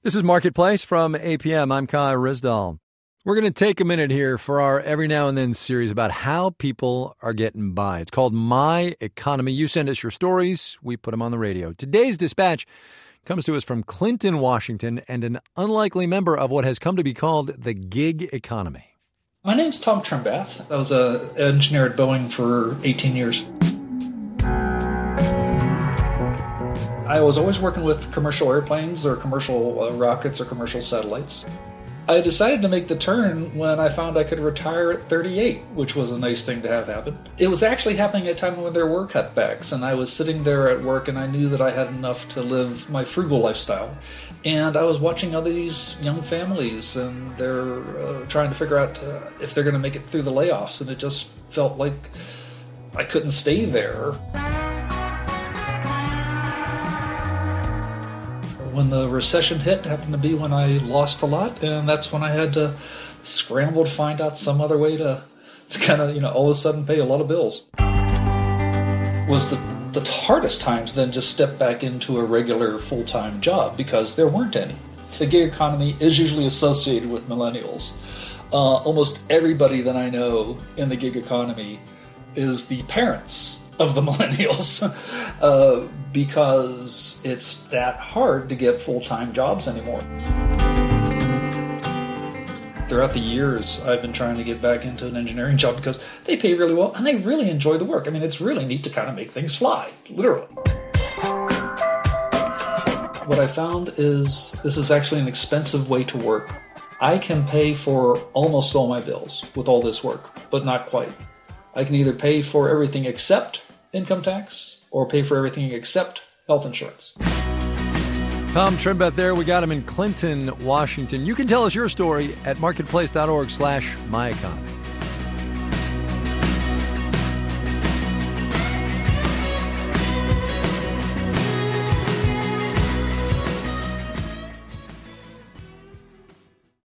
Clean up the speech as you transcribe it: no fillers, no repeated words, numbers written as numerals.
This is Marketplace from APM. I'm Kai Rizdal. We're going to take a minute here for our Every Now and Then series about how people are getting by. It's called My Economy. You send us your stories. We put them on the radio. Today's dispatch comes to us from Clinton, Washington, and an unlikely member of what has come to be called the gig economy. My name's Tom Trimbath. I was an engineer at Boeing for 18 years. I was always working with commercial airplanes or commercial rockets or commercial satellites. I decided to make the turn when I found I could retire at 38, which was a nice thing to have happen. It was actually happening at a time when there were cutbacks, and I was sitting there at work and I knew that I had enough to live my frugal lifestyle. And I was watching all these young families, and they're trying to figure out if they're going to make it through the layoffs, and it just felt like I couldn't stay there. When the recession hit, happened to be when I lost a lot, and that's when I had to scramble to find out some other way to kind of, all of a sudden pay a lot of bills. It was the hardest time to then just step back into a regular full-time job because there weren't any. The gig economy is usually associated with millennials. Almost everybody that I know in the gig economy is the parents of the millennials because it's that hard to get full-time jobs anymore. Throughout the years, I've been trying to get back into an engineering job because they pay really well and I really enjoy the work. I mean, it's really neat to kind of make things fly, literally. What I found is this is actually an expensive way to work. I can pay for almost all my bills with all this work, but not quite. I can either pay for everything except income tax or pay for everything except health insurance. Tom Trimbath there. We got him in Clinton, Washington. You can tell us your story at marketplace.org/myeconomy.